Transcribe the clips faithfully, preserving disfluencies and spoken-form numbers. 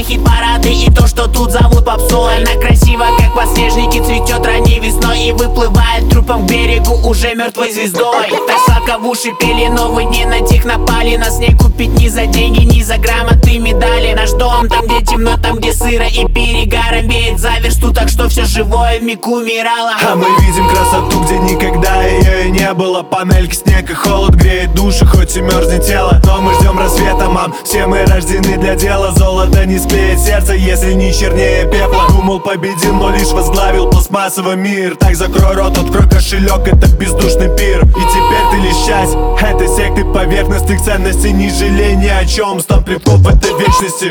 хит-парады и то, что тут зовут попсой. Она красива, как подснежники, цветет ранней весной и выплывает трупом к берегу уже мертвой звездой. Так сладко в уши пели, но вы не на тех напали. Нас не купить ни за деньги, ни за грамоты, медали. Наш дом там, где темно, там, где сыро и перегаром веет за версту, так что все живое вмиг умирало. А мы видим красоту, где никогда ее и не было. Панельки, снег и холод греет души, хоть и мерзнет тело. Но мы ждем рассвета, мам, все мы рождены для дела. Золото не склеит сердце, если не чернее пепла. Думал, победил, но лишь возглавил пластмассовый мир. Так закрой рот, открой кошелек, это бездушный пир. И теперь ты лишь часть этой секты поверхностных ценностей. Не жалей ни о чем, стан плевков в этой вечности.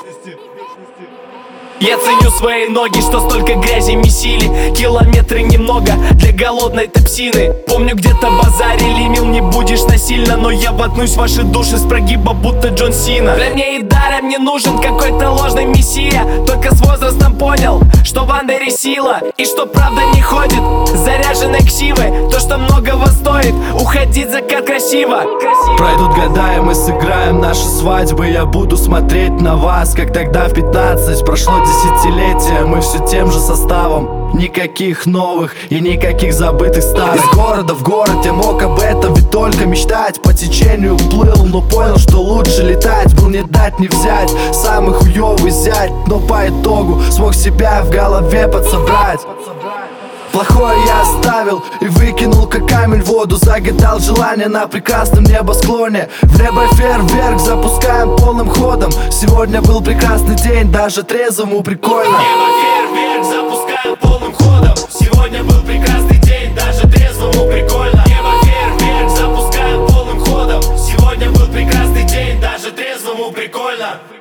Я ценю свои ноги, что столько грязи месили. Километры немного для голодной топсины. Помню, где-то базарили, мил, не будешь насильно. Но я воткнусь в ваши души с прогиба, будто Джон Сина. Для мне и даром не нужен какой-то ложный мессия. Только с возрастом понял, что в андере сила. И что правда не ходит, заряженной ксивой. То, что многого стоит, уходить закат красиво. Пройдут года, и мы сыграем наши свадьбы. Я буду смотреть на вас, как тогда в пятнадцать. Прошло десятилетия, мы все тем же составом. Никаких новых и никаких забытых старых. Из города в город я мог об этом ведь только мечтать. По течению плыл, но понял, что лучше летать. Был не дать, не взять, самый хуёвый зять. Но по итогу смог себя в голове подсобрать. Плохое я оставил и выкинул, как камень в воду. Загадал желание на прекрасном небосклоне. В небо фейерверк запускаем полным ходом. Сегодня был прекрасный день, даже трезвому прикольно. Небо фейерверк запускаем полным ходом. Сегодня был прекрасный день, даже трезвому прикольно. Небо фейерверк запускаем полным ходом. Сегодня был прекрасный день, даже трезвому прикольно.